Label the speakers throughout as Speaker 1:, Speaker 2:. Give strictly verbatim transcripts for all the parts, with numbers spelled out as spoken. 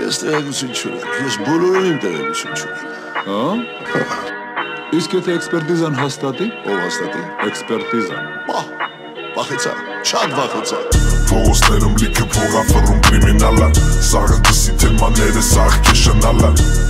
Speaker 1: ես տեղեկություն չունեմ, ես բոլորին տեղեկություն չունեմ։
Speaker 2: Հա? Իսկ եթե էքսպերտիզան հաստատի,
Speaker 1: ով հաստատի։
Speaker 2: Էքսպերտիզան։
Speaker 1: Պահ, վախեցա, շատ վախեցա։
Speaker 3: Փողոցներում լիքը փող ա ֆռում կրիմինալը, սաղը դսի թեմաները սաղ քեշանալը,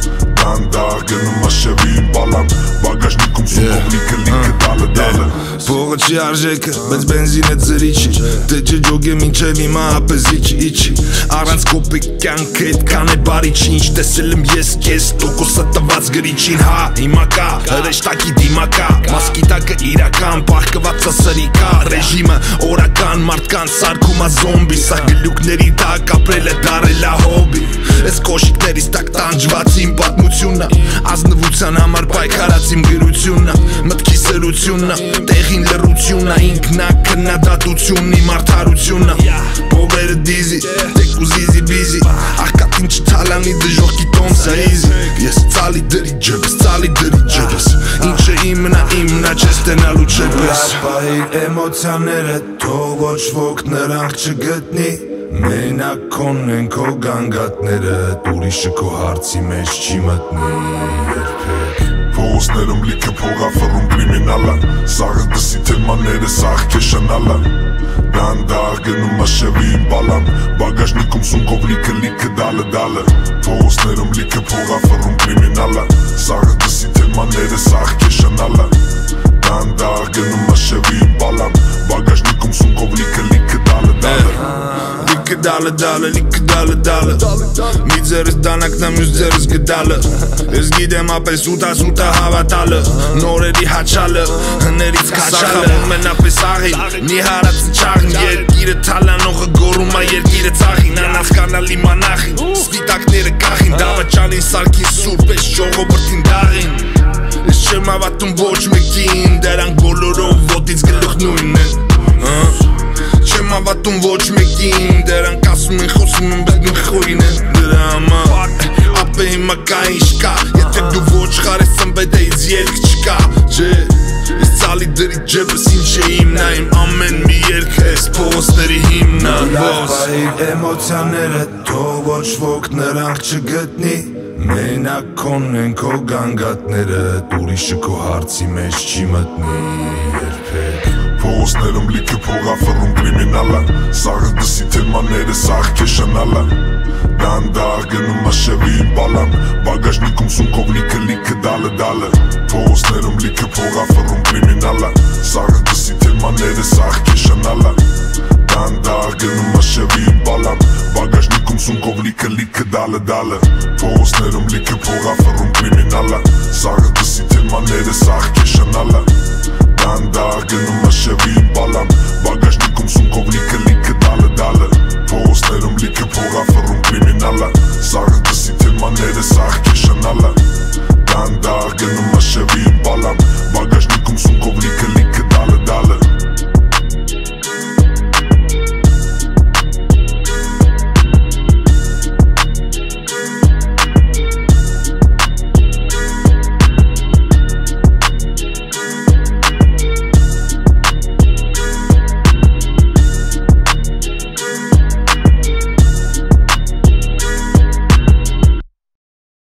Speaker 3: դանդաղ գնում ա շևին բալան, բագաժնիկում սուկով լիքը լիքը դալը դալը։
Speaker 4: Փողը չի արժեքը, բայց բենզինը ձրիչի, դե ջոջոգ է մինչև հիմա ապես իչի իչի, առանց կոպեկ կյանքը այդքան է բարի չի, ինչ տեսել եմ ես քեզ, տոկոսը տված գրիչին, հա, հիմա կա, հրեշտակի դիմակա, մասկի տակը իրական, պահկվածը սրիկա, ռեժիմը օրական, մարդկանց սարքում ա զոմբի, սա գլուկների տակ ապրելը դարել ա հոբի, ես կոշիկներից տակ տանջված իմ պատմությունն ա, ազնվության համար պայքարած իմ գրությունն ա, մտքի սրությունն ա, տեղին լռությունն ա, ինքնա քննադատությունն իմ արդարությունն ա, փողերը դիզի, տեկուզ իզի բիզի, աղկատին չթալանի դժողքի տոմսա իզի, ես ծալի դրի ջբս, ծալի դրի ջբս, ինչը իմն ա, իմն ա չես տենալու չպես։ Պահիր էմոցիաները, թող ոչ ոք նրանք չգտնի, մենակ քոնն են քո գանգատները, ուրիշը քո հարցի մեջ չի մտնի երբեք։
Speaker 3: Փողոցներում լիքը փող ա ֆռում կրիմինալը, սաղը դսի թեմաները սաղ քեշանալը, դանդաղ գնում ա շևին բալան, բագաժնիկում սունկով լիքը լիքը դալը դալը։ Փողոցներում լիքը փող ա ֆռում կրիմինալը, սաղը դսի թեմաները սաղ քեշանալը, դանդաղ գնում ա շևին բալան, բագաժնիկում սունկով լիքը լիքը դալը դալը։ Լիքը դալը դալը, լիքը դալը դալը, մի ձերս դանակն ա մյուս ձերս գդալը, ես գիտեմ ապես ուտա սուտա հավատալը, նորերի հաչալը, հներից կաչալը, մեն ապես աղին, մի հարացն չաղին, երկիրը թալանողը գորում ա երկիրը ծաղին, անասկանալի մանախին, սպիտակները կախին, դավաճանին սարքին սուրպ ես ժողովրդին դաղին, ես չեմ հավատում ոչ մեկին, դրանք բոլորով ոտից գլուխ նույնն են, չեմ հավատում ոչ մեկին, դրանք ասում են խոսում են բայց մի խույն են, դրա համար ապե հիմա կա ինչ կա, եթե դու ոչ խարես ըմբեդեից ելք չկա, չէ, ես ծալի դրի ջբս ինչ է իմն ա, իմ ամեն մի երգը ես փողոցների հիմն ա, բոս։ Պահիր էմոցիաները, թող ոչ ոք նրանք չգտնի, մենակ քոնն են քո գանգատները, ուրիշը քո հարցի մեջ չի մտնի երբեք։ Փողոցներում լիքը փող ա ֆռում կրիմինալը, սաղը դսի թեմաները սաղ քեշանալը, դանդաղ գնում ա շևին բալան, բագաժնիկում սունկով լիքը լիքը դալը դալը։ Փողոցներում լիքը փող ա ֆռում կրիմինալը, սաղը դսի թեմաները սաղ քեշանալը, դանդաղ գնում ա շևին բալան, բագաժնիկում սունկով լիքը լիքը դալը դալը։ Փողոցներում լիքը փող ա ֆռում կրիմինալը, սաղը դսի թեմաները սաղ քեշանալը, դանդաղ գնում ա շևին բալան, բագաժնիկում սունկով լիքը